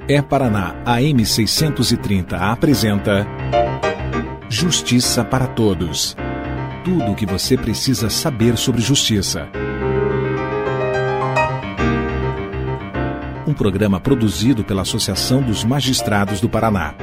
É Paraná AM 630 apresenta Justiça para Todos. Tudo o que você precisa saber sobre justiça. Um programa produzido pela Associação dos Magistrados do Paraná.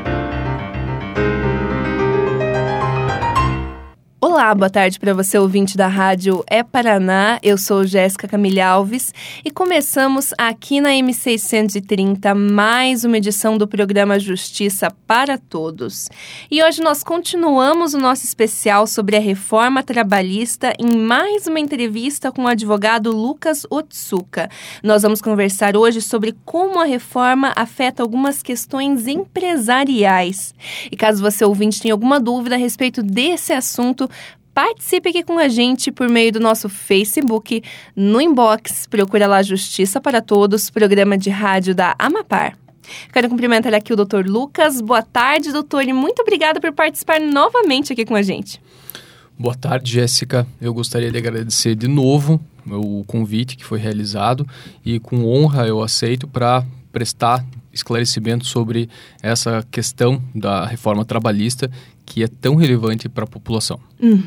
Olá, boa tarde para você, ouvinte da rádio É Paraná. Eu sou Jéssica Camille Alves e começamos aqui na M630 mais uma edição do programa Justiça para Todos. E hoje nós continuamos o nosso especial sobre a reforma trabalhista em mais uma entrevista com o advogado Lucas Otsuka. Nós vamos conversar hoje sobre como a reforma afeta algumas questões empresariais. E caso você, ouvinte, tenha alguma dúvida a respeito desse assunto, participe aqui com a gente por meio do nosso Facebook, no inbox, procura lá Justiça para Todos, programa de rádio da Amapar. Quero cumprimentar aqui o Dr. Lucas. Boa tarde, doutor, e muito obrigada por participar novamente aqui com a gente. Boa tarde, Jéssica. Eu gostaria de agradecer de novo o convite que foi realizado e com honra eu aceito para prestar esclarecimento sobre essa questão da reforma trabalhista que é tão relevante para a população.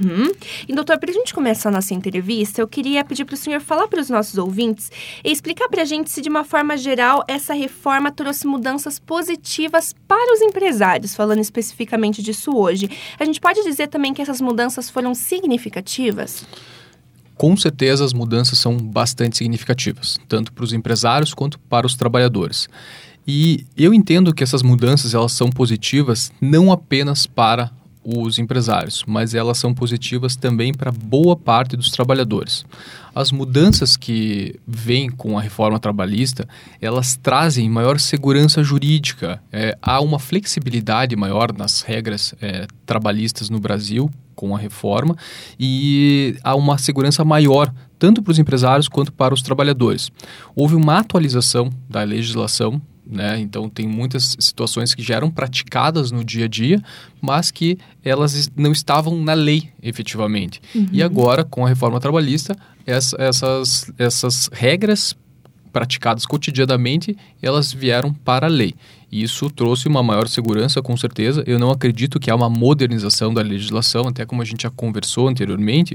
E, doutor, para a gente começar a nossa entrevista, eu queria pedir para o senhor falar para os nossos ouvintes e explicar para a gente se, de uma forma geral, essa reforma trouxe mudanças positivas para os empresários, falando especificamente disso hoje. A gente pode dizer também que essas mudanças foram significativas? Com certeza, as mudanças são bastante significativas, tanto para os empresários quanto para os trabalhadores. E eu entendo que essas mudanças elas são positivas não apenas para os empresários, mas elas são positivas também para boa parte dos trabalhadores. As mudanças que vêm com a reforma trabalhista, elas trazem maior segurança jurídica, há uma flexibilidade maior nas regras trabalhistas no Brasil com a reforma e há uma segurança maior tanto para os empresários quanto para os trabalhadores. Houve uma atualização da legislação, então tem muitas situações que já eram praticadas no dia a dia, mas que elas não estavam na lei efetivamente. E agora, com a reforma trabalhista, essas regras praticadas cotidianamente, elas vieram para a lei. E isso trouxe uma maior segurança, com certeza. Eu não acredito que há uma modernização da legislação, até como a gente já conversou anteriormente.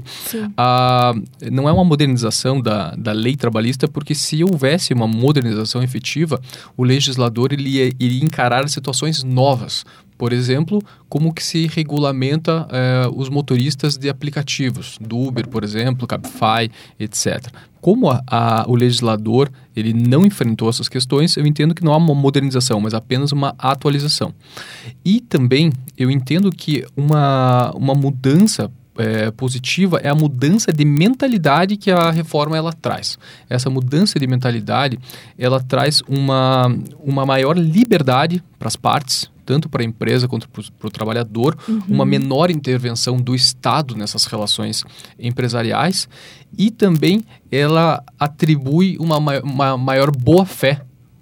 Não é uma modernização da lei trabalhista, porque se houvesse uma modernização efetiva, o legislador iria encarar situações novas. Por exemplo, como que se regulamenta os motoristas de aplicativos, do Uber, por exemplo, Cabify, etc. Como o legislador ele não enfrentou essas questões, eu entendo que não há uma modernização, mas apenas uma atualização. E também eu entendo que uma mudança positiva é a mudança de mentalidade que a reforma ela traz. Essa mudança de mentalidade ela traz uma maior liberdade para as partes, tanto para a empresa quanto para o trabalhador, uma menor intervenção do Estado nessas relações empresariais e também ela atribui uma maior boa-fé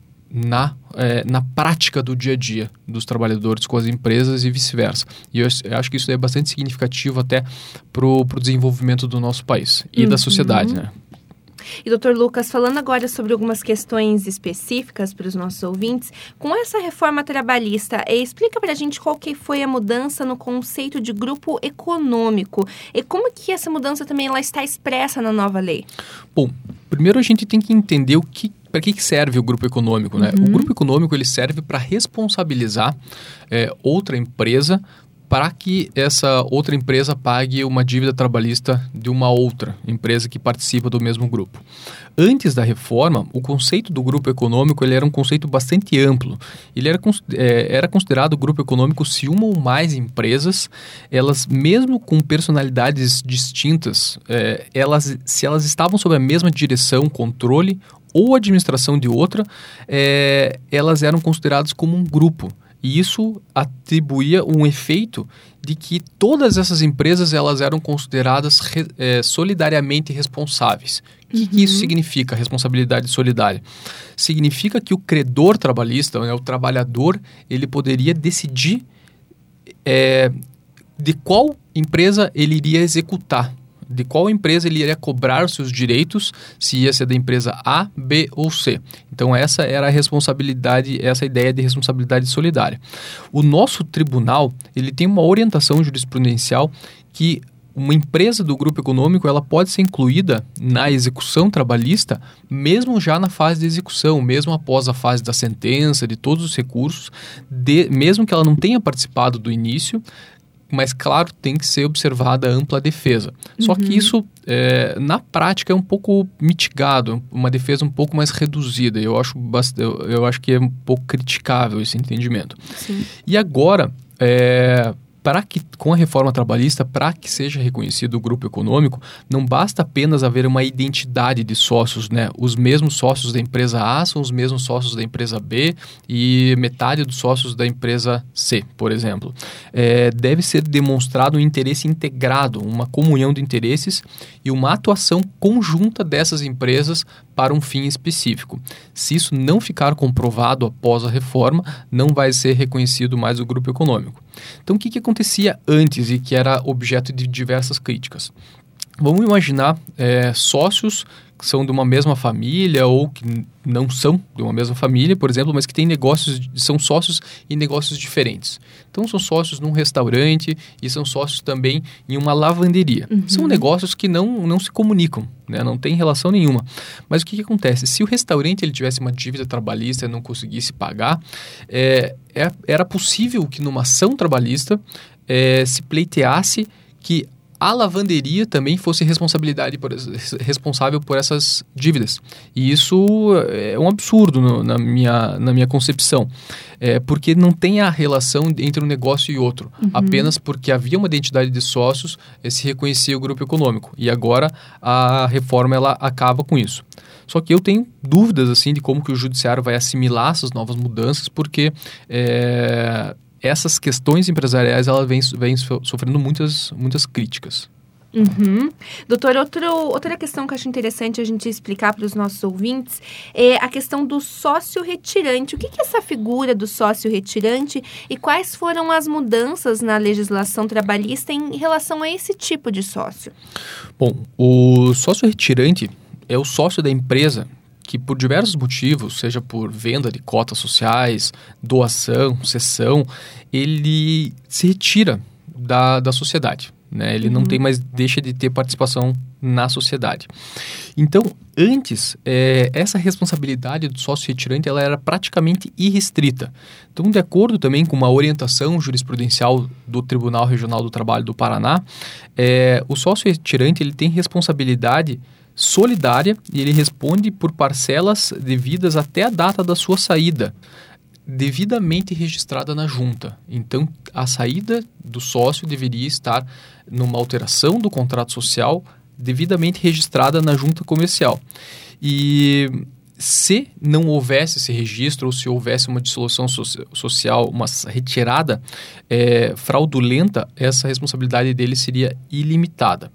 na prática do dia a dia dos trabalhadores com as empresas e vice-versa. E eu acho que isso é bastante significativo até para o desenvolvimento do nosso país e da sociedade, E, doutor Lucas, falando agora sobre algumas questões específicas para os nossos ouvintes, com essa reforma trabalhista, explica para a gente qual que foi a mudança no conceito de grupo econômico e como que essa mudança também ela está expressa na nova lei. Bom, primeiro a gente tem que entender para que serve o grupo econômico, O grupo econômico ele serve para responsabilizar outra empresa para que essa outra empresa pague uma dívida trabalhista de uma outra empresa que participa do mesmo grupo. Antes da reforma, o conceito do grupo econômico ele era um conceito bastante amplo. Ele era considerado grupo econômico se uma ou mais empresas, elas mesmo com personalidades distintas, se elas estavam sob a mesma direção, controle ou administração de outra, elas eram consideradas como um grupo. E isso atribuía um efeito de que todas essas empresas elas eram consideradas solidariamente responsáveis. O que isso significa, responsabilidade solidária? Significa que o credor trabalhista, o trabalhador, ele poderia decidir de qual empresa ele iria executar de qual empresa ele iria cobrar os seus direitos, se ia ser da empresa A, B ou C. Então essa era a responsabilidade, essa ideia de responsabilidade solidária. O nosso tribunal, ele tem uma orientação jurisprudencial que uma empresa do grupo econômico ela pode ser incluída na execução trabalhista, mesmo já na fase de execução, mesmo após a fase da sentença, de todos os recursos, mesmo que ela não tenha participado do início, mas, claro, tem que ser observada a ampla defesa. Só que isso, na prática, é um pouco mitigado, uma defesa um pouco mais reduzida. Eu acho que é um pouco criticável esse entendimento. Sim. E agora, com a reforma trabalhista, para que seja reconhecido o grupo econômico, não basta apenas haver uma identidade de sócios, né? Os mesmos sócios da empresa A são os mesmos sócios da empresa B e metade dos sócios da empresa C, por exemplo. Deve ser demonstrado um interesse integrado, uma comunhão de interesses e uma atuação conjunta dessas empresas para um fim específico. Se isso não ficar comprovado após a reforma, não vai ser reconhecido mais o grupo econômico. Então, o que acontecia antes e que era objeto de diversas críticas? Vamos imaginar sócios que são de uma mesma família ou que não são de uma mesma família, por exemplo, mas que têm são sócios em negócios diferentes. Então, são sócios num restaurante e são sócios também em uma lavanderia. Uhum. São negócios que não se comunicam, né? Não tem relação nenhuma. Mas o que acontece? Se o restaurante ele tivesse uma dívida trabalhista e não conseguisse pagar, era possível que numa ação trabalhista se pleiteasse que a lavanderia também fosse responsável por essas dívidas. E isso é um absurdo na minha concepção. Porque não tem a relação entre um negócio e outro. Uhum. Apenas porque havia uma identidade de sócios, se reconhecia o grupo econômico. E agora a reforma ela acaba com isso. Só que eu tenho dúvidas assim, de como que o judiciário vai assimilar essas novas mudanças, porque essas questões empresariais elas vêm sofrendo muitas críticas. Uhum. Doutor, outra questão que eu acho interessante a gente explicar para os nossos ouvintes é a questão do sócio retirante. O que é essa figura do sócio retirante e quais foram as mudanças na legislação trabalhista em relação a esse tipo de sócio? Bom, o sócio retirante é o sócio da empresa que por diversos motivos, seja por venda de cotas sociais, doação, cessão, ele se retira da sociedade. Né? Ele não tem mais, deixa de ter participação na sociedade. Então, antes, essa responsabilidade do sócio retirante ela era praticamente irrestrita. Então, de acordo também com uma orientação jurisprudencial do Tribunal Regional do Trabalho do Paraná, o sócio retirante ele tem responsabilidade solidária e ele responde por parcelas devidas até a data da sua saída, devidamente registrada na junta. Então, a saída do sócio deveria estar numa alteração do contrato social devidamente registrada na junta comercial. E se não houvesse esse registro ou se houvesse uma dissolução social, uma retirada fraudulenta, essa responsabilidade dele seria ilimitada.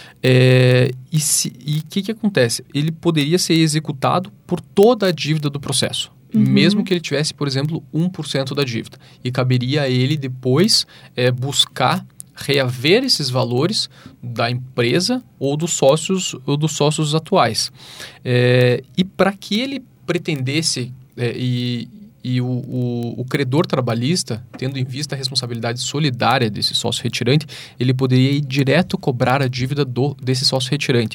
E o que acontece? Ele poderia ser executado por toda a dívida do processo, mesmo que ele tivesse, por exemplo, 1% da dívida. E caberia a ele depois buscar reaver esses valores da empresa ou dos sócios atuais. E para que ele pretendesse e o credor trabalhista, tendo em vista a responsabilidade solidária desse sócio retirante, ele poderia ir direto cobrar a dívida desse sócio retirante.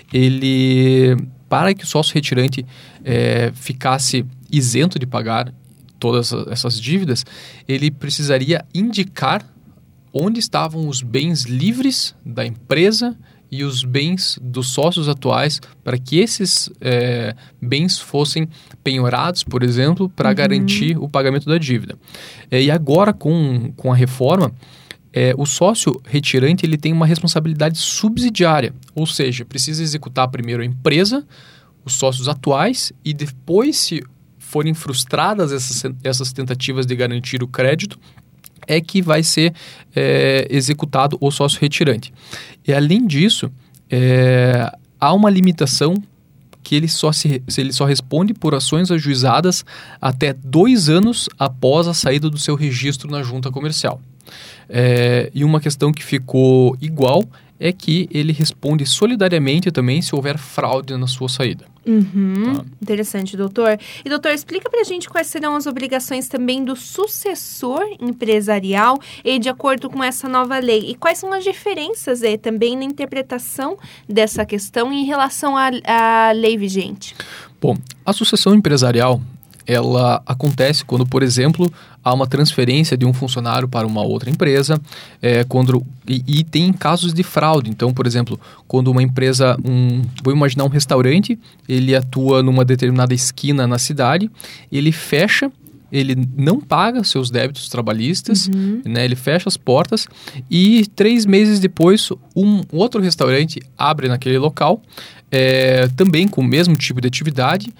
Para que o sócio retirante ficasse isento de pagar todas essas dívidas, ele precisaria indicar onde estavam os bens livres da empresa e os bens dos sócios atuais, para que esses bens fossem penhorados, por exemplo, para garantir o pagamento da dívida. E agora, com a reforma, o sócio retirante ele tem uma responsabilidade subsidiária, ou seja, precisa executar primeiro a empresa, os sócios atuais, e depois, se forem frustradas essas tentativas de garantir o crédito, é que vai ser executado o sócio retirante. E além disso, há uma limitação que ele só responde por ações ajuizadas até 2 anos após a saída do seu registro na junta comercial. E uma questão que ficou igual é que ele responde solidariamente também se houver fraude na sua saída. Tá. Interessante, doutor. E, doutor, explica pra gente quais serão as obrigações também do sucessor empresarial de acordo com essa nova lei. E quais são as diferenças também na interpretação dessa questão em relação à lei vigente? Bom, a sucessão empresarial, ela acontece quando, por exemplo, há uma transferência de um funcionário para uma outra empresa, e tem casos de fraude. Então, por exemplo, quando uma empresa, vou imaginar um restaurante, ele atua numa determinada esquina na cidade, ele fecha, ele não paga seus débitos trabalhistas, né, ele fecha as portas e 3 meses depois um outro restaurante abre naquele local, também com o mesmo tipo de atividade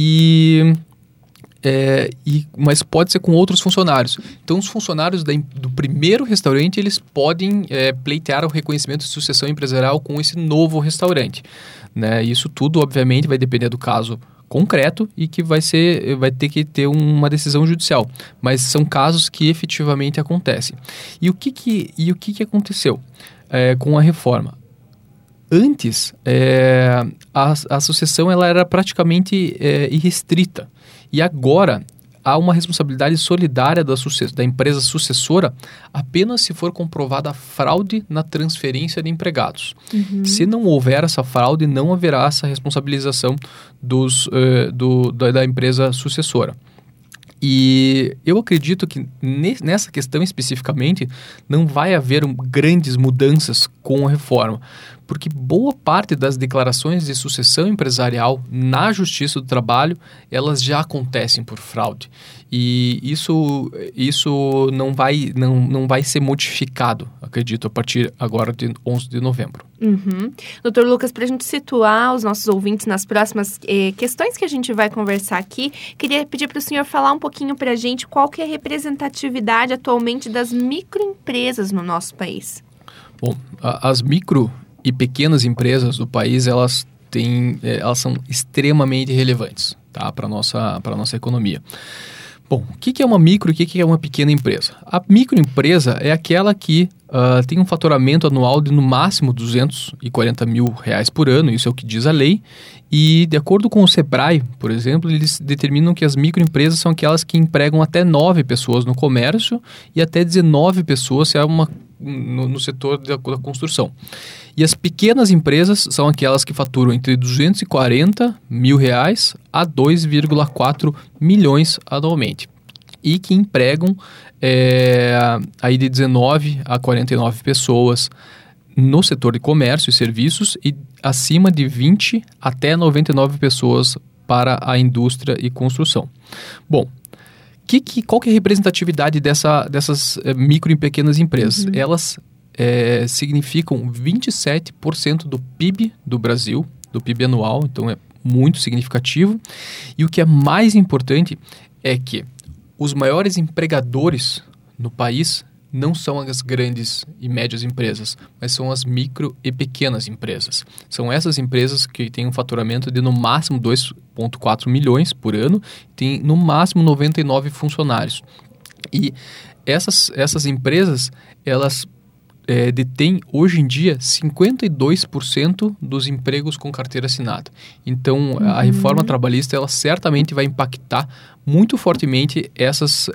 mas pode ser com outros funcionários. Então, os funcionários do primeiro restaurante, eles podem pleitear o reconhecimento de sucessão empresarial com esse novo restaurante, né? Isso tudo, obviamente, vai depender do caso concreto e que vai ter que ter uma decisão judicial. Mas são casos que efetivamente acontecem. E o que aconteceu com a reforma? Antes, a sucessão ela era praticamente irrestrita. E agora, há uma responsabilidade solidária da empresa sucessora apenas se for comprovada a fraude na transferência de empregados. Se não houver essa fraude, não haverá essa responsabilização da empresa sucessora. E eu acredito que nessa questão especificamente não vai haver grandes mudanças com a reforma, porque boa parte das declarações de sucessão empresarial na Justiça do Trabalho, elas já acontecem por fraude. E isso não vai ser modificado, acredito, a partir agora de 11 de novembro. Doutor Lucas, para a gente situar os nossos ouvintes nas próximas questões que a gente vai conversar aqui, queria pedir para o senhor falar um pouquinho para a gente qual que é a representatividade atualmente das microempresas no nosso país. Bom, as micro e pequenas empresas do país, elas são extremamente relevantes, tá, para a nossa economia. Bom, o que é uma micro e o que é uma pequena empresa? A microempresa é aquela que tem um faturamento anual de no máximo R$240 mil por ano, isso é o que diz a lei, e de acordo com o Sebrae, por exemplo, eles determinam que as microempresas são aquelas que empregam até 9 pessoas no comércio e até 19 pessoas se é no setor da construção. E as pequenas empresas são aquelas que faturam entre R$240 mil a 2,4 milhões anualmente e que empregam aí de 19 a 49 pessoas no setor de comércio e serviços e acima de 20 até 99 pessoas para a indústria e construção. Bom, qual que é a representatividade dessas micro e pequenas empresas? Elas significam 27% do PIB do Brasil, do PIB anual, então é muito significativo. E o que é mais importante é que os maiores empregadores no país não são as grandes e médias empresas, mas são as micro e pequenas empresas. São essas empresas que têm um faturamento de no máximo 2,4 milhões por ano, tem no máximo 99 funcionários. E essas empresas, elas detêm hoje em dia 52% dos empregos com carteira assinada. Então, a reforma trabalhista, ela certamente vai impactar muito fortemente essas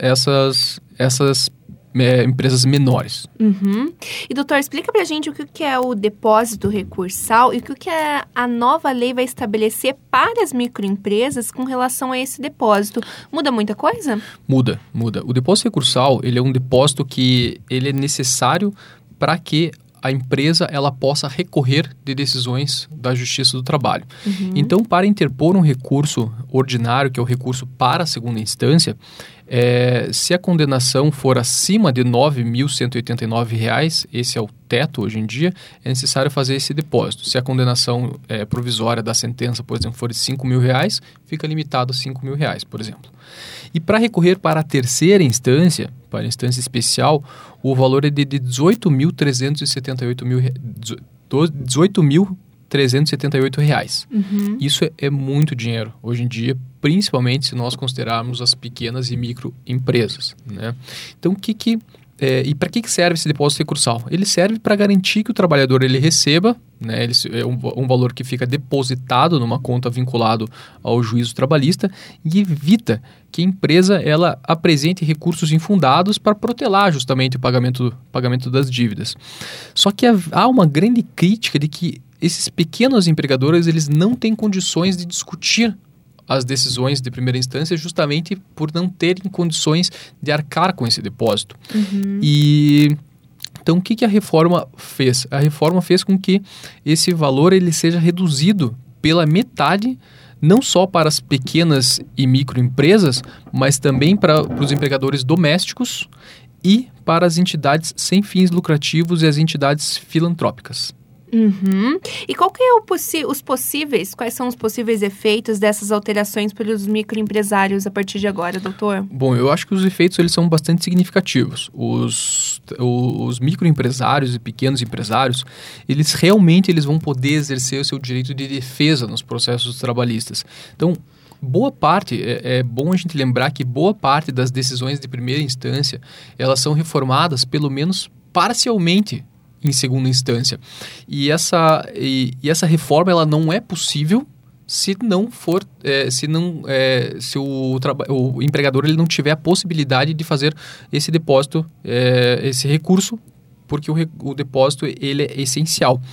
empresas menores. E, doutor, explica pra gente o que é o depósito recursal e o que a nova lei vai estabelecer para as microempresas com relação a esse depósito. Muda muita coisa? Muda. O depósito recursal, ele é um depósito que ele é necessário para que a empresa ela possa recorrer de decisões da Justiça do Trabalho. Então, para interpor um recurso ordinário, que é o recurso para a segunda instância, se a condenação for acima de R$ 9.189, esse é o teto hoje em dia, é necessário fazer esse depósito. Se a condenação provisória da sentença, por exemplo, for de R$ 5.000, fica limitado a R$ 5.000, por exemplo. E para recorrer para a terceira instância, para a instância especial, o valor é de R$ 18.378. Isso é muito dinheiro hoje em dia, principalmente se nós considerarmos as pequenas e microempresas, né? Então, o que E para que serve esse depósito recursal? Ele serve para garantir que o trabalhador ele receba, né, é um valor que fica depositado numa conta vinculado ao juízo trabalhista e evita que a empresa ela apresente recursos infundados para protelar justamente o pagamento das dívidas. Só que há uma grande crítica de que esses pequenos empregadores eles não têm condições de discutir as decisões de primeira instância justamente por não terem condições de arcar com esse depósito. Então, o que a reforma fez? A reforma fez com que esse valor ele seja reduzido pela metade, não só para as pequenas e microempresas, mas também para os empregadores domésticos e para as entidades sem fins lucrativos e as entidades filantrópicas. E quais são os possíveis efeitos dessas alterações para os microempresários a partir de agora, doutor? Bom, eu acho que os efeitos eles são bastante significativos. Os microempresários e pequenos empresários, eles vão poder exercer o seu direito de defesa nos processos trabalhistas. Então, boa parte, é bom a gente lembrar que boa parte das decisões de primeira instância, elas são reformadas pelo menos parcialmente em segunda instância. E essa reforma ela não é possível se o empregador ele não tiver a possibilidade de fazer esse depósito, esse recurso, porque o depósito ele é essencial.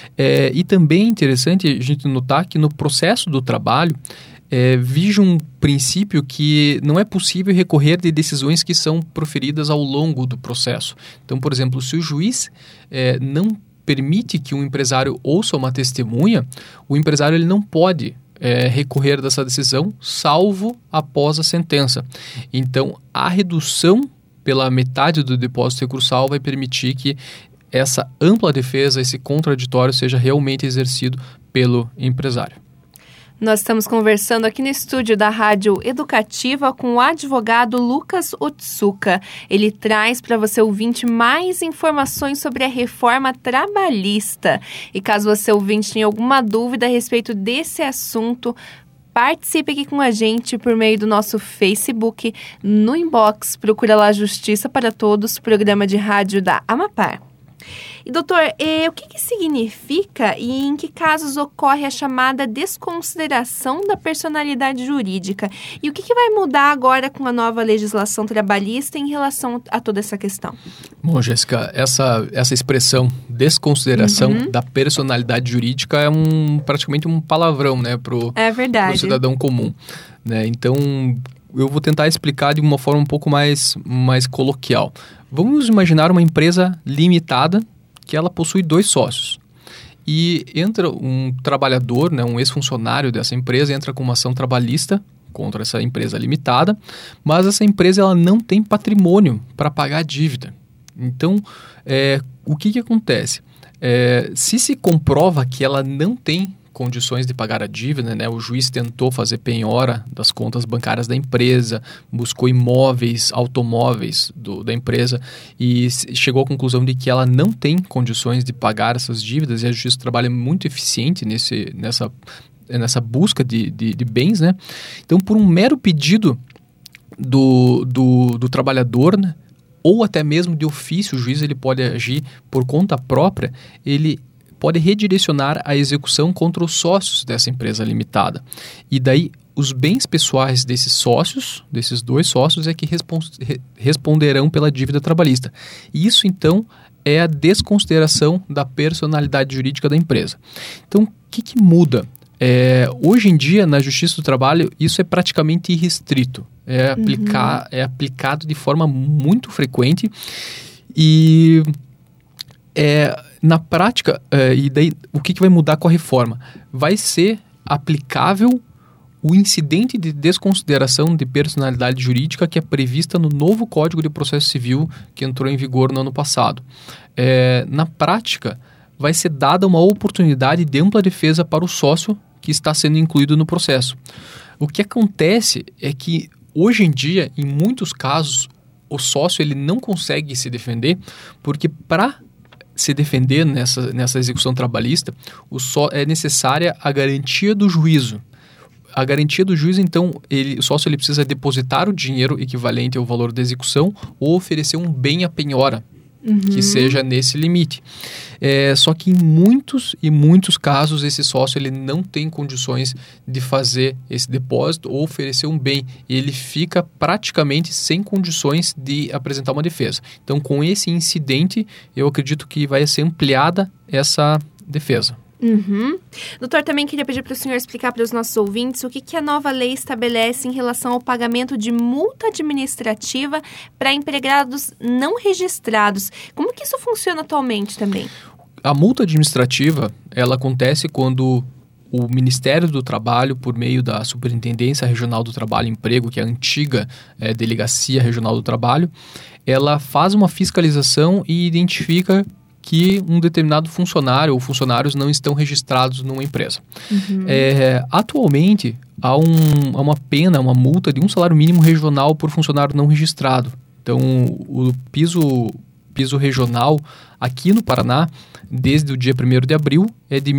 E também é interessante a gente notar que no processo do trabalho vige um princípio que não é possível recorrer de decisões que são proferidas ao longo do processo. Então, por exemplo, se o juiz não permite que um empresário ouça uma testemunha, o empresário ele não pode recorrer dessa decisão, salvo após a sentença. Então, a redução pela metade do depósito recursal vai permitir que essa ampla defesa, esse contraditório, seja realmente exercido pelo empresário. Nós estamos conversando aqui no estúdio da Rádio Educativa com o advogado Lucas Otsuka. Ele traz para você, ouvinte, mais informações sobre a reforma trabalhista. E caso você, ouvinte, tenha alguma dúvida a respeito desse assunto, participe aqui com a gente por meio do nosso Facebook. No inbox, procura lá Justiça para Todos, programa de rádio da Amapar. E, doutor, o que significa e em que casos ocorre a chamada desconsideração da personalidade jurídica? E o que vai mudar agora com a nova legislação trabalhista em relação a toda essa questão? Bom, Jéssica, essa expressão desconsideração da personalidade jurídica é praticamente um palavrão, né, pro cidadão comum, né? Então, eu vou tentar explicar de uma forma um pouco mais coloquial. Vamos imaginar uma empresa limitada que ela possui 2 sócios. E entra um trabalhador, né, um ex-funcionário dessa empresa, entra com uma ação trabalhista contra essa empresa limitada, mas essa empresa ela não tem patrimônio para pagar a dívida. Então, o que acontece? Se comprova que ela não tem condições de pagar a dívida, né? O juiz tentou fazer penhora das contas bancárias da empresa, buscou imóveis, automóveis da empresa e chegou à conclusão de que ela não tem condições de pagar essas dívidas, e a Justiça do Trabalho é muito eficiente nessa busca de bens, né? Então, por um mero pedido do trabalhador, né? Ou até mesmo de ofício, o juiz ele pode agir por conta própria, ele pode redirecionar a execução contra os sócios dessa empresa limitada. E daí, os bens pessoais desses 2 sócios, é que responderão pela dívida trabalhista. E isso, então, é a desconsideração da personalidade jurídica da empresa. Então, o que muda? Hoje em dia, na Justiça do Trabalho, isso é praticamente irrestrito. É aplicado de forma muito frequente e na prática, e daí o que vai mudar com a reforma? Vai ser aplicável o incidente de desconsideração de personalidade jurídica que é prevista no novo Código de Processo Civil que entrou em vigor no ano passado. Na prática, vai ser dada uma oportunidade de ampla defesa para o sócio que está sendo incluído no processo. O que acontece é que, hoje em dia, em muitos casos, o sócio ele não consegue se defender porque, para se defender nessa execução trabalhista, é necessária a garantia do juízo. a garantia do juiz, então, o sócio ele precisa depositar o dinheiro equivalente ao valor da execução ou oferecer um bem à penhora, que seja nesse limite. Só que em muitos casos, esse sócio ele não tem condições de fazer esse depósito ou oferecer um bem. E ele fica praticamente sem condições de apresentar uma defesa. Então, com esse incidente, eu acredito que vai ser ampliada essa defesa. Doutor, também queria pedir para o senhor explicar para os nossos ouvintes o que a nova lei estabelece em relação ao pagamento de multa administrativa para empregados não registrados. Como que isso funciona atualmente também? A multa administrativa, ela acontece quando o Ministério do Trabalho, por meio da Superintendência Regional do Trabalho e Emprego, que é a antiga Delegacia Regional do Trabalho, ela faz uma fiscalização e identifica que um determinado funcionário ou funcionários não estão registrados numa empresa. Atualmente, há uma pena, uma multa de um salário mínimo regional por funcionário não registrado. Então, o piso regional aqui no Paraná, desde o dia 1º de abril, é de R$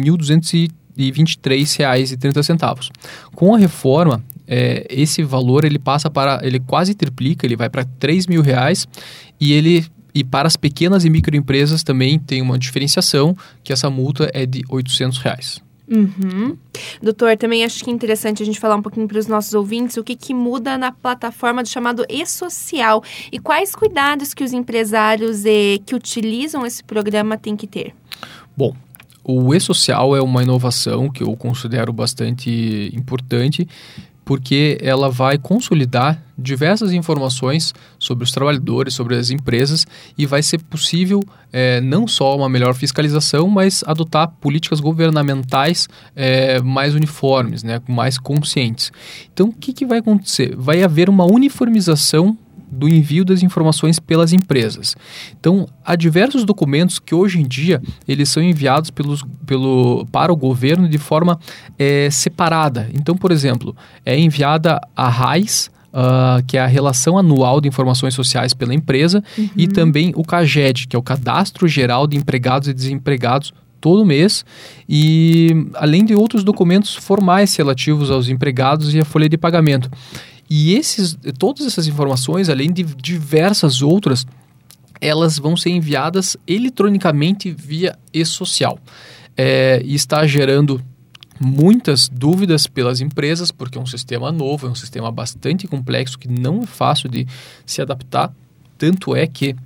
1.223,30. Com a reforma, esse valor ele quase triplica, ele vai para R$ 3.000 e para as pequenas e microempresas também tem uma diferenciação, que essa multa é de R$ 800. Doutor, também acho que é interessante a gente falar um pouquinho para os nossos ouvintes o que muda na plataforma do chamado E-Social e quais cuidados que os empresários que utilizam esse programa têm que ter. Bom, o E-Social é uma inovação que eu considero bastante importante, porque ela vai consolidar diversas informações sobre os trabalhadores, sobre as empresas, e vai ser possível não só uma melhor fiscalização, mas adotar políticas governamentais mais uniformes, né, mais conscientes. Então, o que vai acontecer? Vai haver uma uniformização do envio das informações pelas empresas. Então, há diversos documentos que hoje em dia eles são enviados para o governo de forma separada. Então, por exemplo, é enviada a RAIS, que é a Relação Anual de Informações Sociais pela empresa, e também o CAGED, que é o Cadastro Geral de Empregados e Desempregados, todo mês, e além de outros documentos formais relativos aos empregados e à folha de pagamento. E todas essas informações, além de diversas outras, elas vão ser enviadas eletronicamente via E-Social. E está gerando muitas dúvidas pelas empresas, porque é um sistema novo, é um sistema bastante complexo, que não é fácil de se adaptar. Tanto é que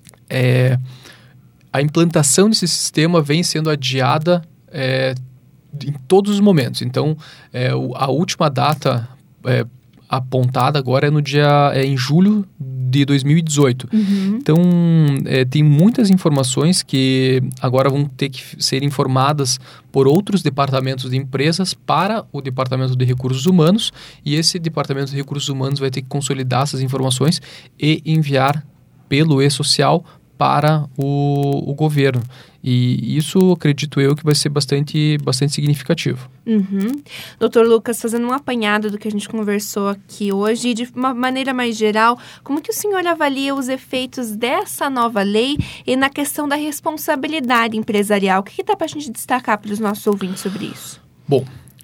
a implantação desse sistema vem sendo adiada em todos os momentos. Então, a última data apontada agora é em julho de 2018. Então, tem muitas informações que agora vão ter que ser informadas por outros departamentos de empresas para o Departamento de Recursos Humanos, e esse Departamento de Recursos Humanos vai ter que consolidar essas informações e enviar pelo E-Social para o governo. E isso, acredito eu, que vai ser bastante significativo. Doutor Lucas, fazendo um apanhado do que a gente conversou aqui hoje, de uma maneira mais geral, como que o senhor avalia os efeitos dessa nova lei e na questão da responsabilidade empresarial? O que dá para a gente destacar para os nossos ouvintes sobre isso? Bom,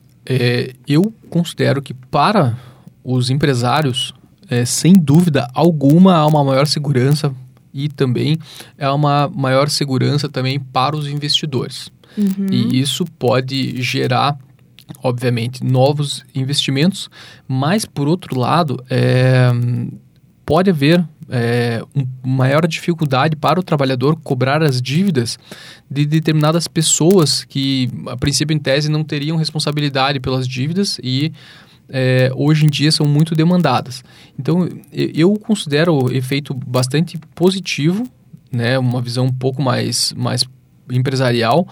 eu considero que para os empresários, sem dúvida alguma, há uma maior segurança, e também é uma maior segurança também para os investidores. E isso pode gerar, obviamente, novos investimentos, mas, por outro lado, pode haver maior dificuldade para o trabalhador cobrar as dívidas de determinadas pessoas que, a princípio, em tese, não teriam responsabilidade pelas dívidas e hoje em dia são muito demandadas. Então, eu considero o efeito bastante positivo, né, uma visão um pouco mais empresarial,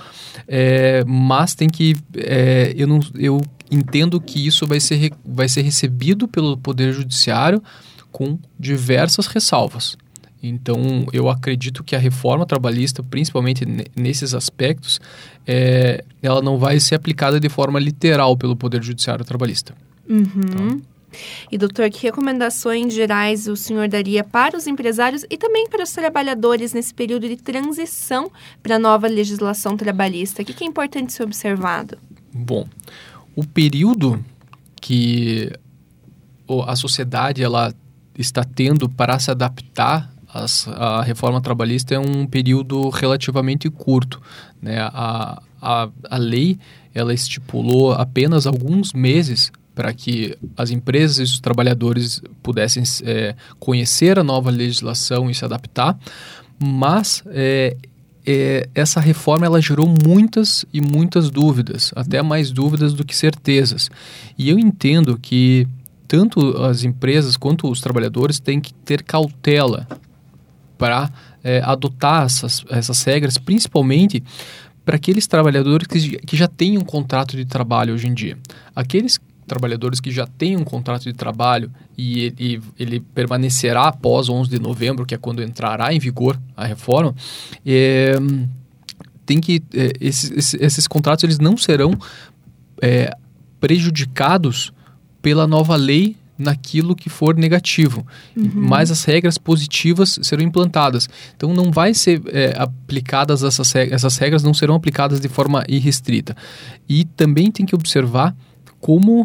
mas tem que eu entendo que isso vai ser recebido pelo Poder Judiciário com diversas ressalvas. Então, eu acredito que a reforma trabalhista, principalmente nesses aspectos, ela não vai ser aplicada de forma literal pelo Poder Judiciário trabalhista. Então. E, doutor, que recomendações gerais o senhor daria para os empresários e também para os trabalhadores nesse período de transição para a nova legislação trabalhista? O que é importante ser observado? Bom, o período que a sociedade ela está tendo para se adaptar à reforma trabalhista é um período relativamente curto, né? A lei ela estipulou apenas alguns meses para que as empresas e os trabalhadores pudessem conhecer a nova legislação e se adaptar, mas essa reforma ela gerou muitas e muitas dúvidas, até mais dúvidas do que certezas. E eu entendo que tanto as empresas quanto os trabalhadores têm que ter cautela para adotar essas regras, principalmente para aqueles trabalhadores que já têm um contrato de trabalho hoje em dia. Aqueles trabalhadores que já têm um contrato de trabalho e ele permanecerá após 11 de novembro, que é quando entrará em vigor a reforma, esses contratos eles não serão prejudicados pela nova lei naquilo que for negativo, mas as regras positivas serão implantadas. Então não vai ser aplicadas essas regras não serão aplicadas de forma irrestrita. E também tem que observar como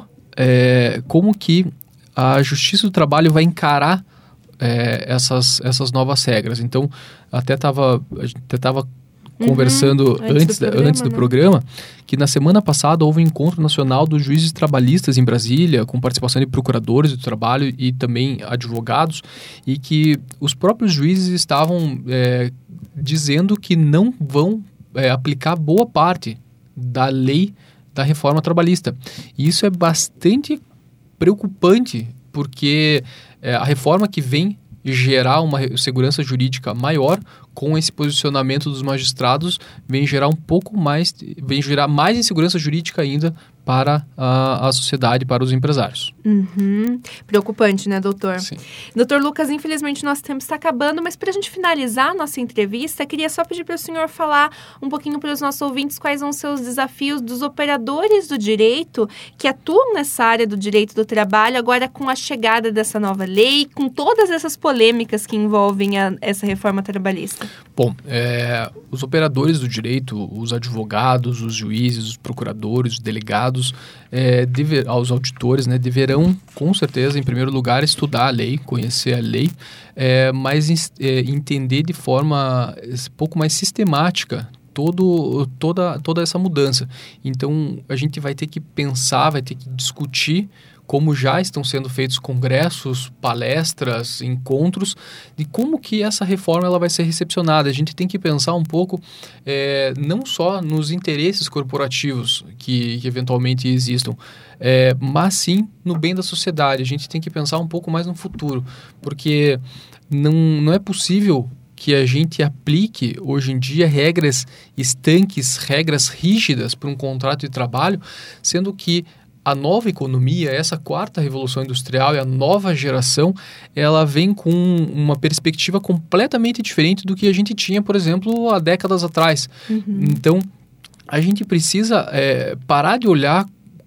que a Justiça do Trabalho vai encarar essas novas regras. Então, a gente estava conversando antes do programa, que na semana passada houve um encontro nacional dos juízes trabalhistas em Brasília, com participação de procuradores do trabalho e também advogados, e que os próprios juízes estavam dizendo que não vão aplicar boa parte da lei da reforma trabalhista. E isso é bastante preocupante, porque a reforma que vem gerar uma segurança jurídica maior, com esse posicionamento dos magistrados, vem gerar mais insegurança jurídica ainda para a sociedade, para os empresários. Preocupante, né, doutor? Sim. Doutor Lucas, infelizmente nosso tempo está acabando, mas para a gente finalizar a nossa entrevista, queria só pedir para o senhor falar um pouquinho para os nossos ouvintes quais são os seus desafios dos operadores do direito que atuam nessa área do direito do trabalho, agora com a chegada dessa nova lei, com todas essas polêmicas que envolvem essa reforma trabalhista. Bom, os operadores do direito, os advogados, os juízes, os procuradores, os delegados, aos auditores, né, deverão, com certeza, em primeiro lugar, estudar a lei, conhecer a lei, mas entender de forma um pouco mais sistemática toda essa mudança. Então, a gente vai ter que pensar, vai ter que discutir como já estão sendo feitos congressos, palestras, encontros, de como que essa reforma ela vai ser recepcionada. A gente tem que pensar um pouco não só nos interesses corporativos que eventualmente existam, mas sim no bem da sociedade. A gente tem que pensar um pouco mais no futuro, porque não é possível que a gente aplique hoje em dia regras estanques, regras rígidas para um contrato de trabalho, sendo que a nova economia, essa quarta revolução industrial e a nova geração, ela vem com uma perspectiva completamente diferente do que a gente tinha, por exemplo, há décadas atrás. Então, a gente precisa parar de olhar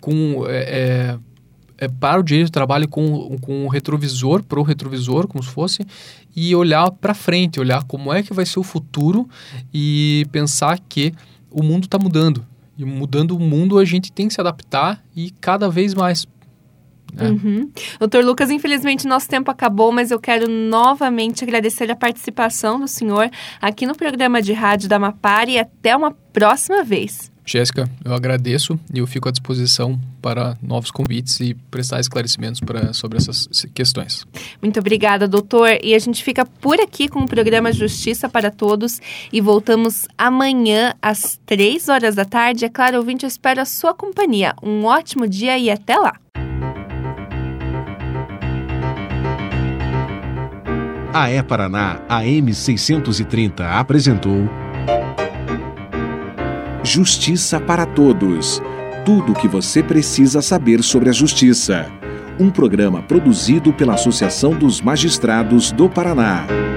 para o direito do trabalho com o retrovisor, pro retrovisor, como se fosse, e olhar para frente, olhar como é que vai ser o futuro e pensar que o mundo está mudando. E mudando o mundo, a gente tem que se adaptar e cada vez mais. Doutor Lucas, infelizmente nosso tempo acabou, mas eu quero novamente agradecer a participação do senhor aqui no programa de rádio da Mapari e até uma próxima vez. Jéssica, eu agradeço e eu fico à disposição para novos convites e prestar esclarecimentos sobre essas questões. Muito obrigada, doutor. E a gente fica por aqui com o programa Justiça para Todos e voltamos amanhã às 3h da tarde. É claro, ouvinte, eu espero a sua companhia. Um ótimo dia e até lá. A E-Paraná, AM 630, apresentou Justiça para Todos. Tudo o que você precisa saber sobre a justiça. Um programa produzido pela Associação dos Magistrados do Paraná.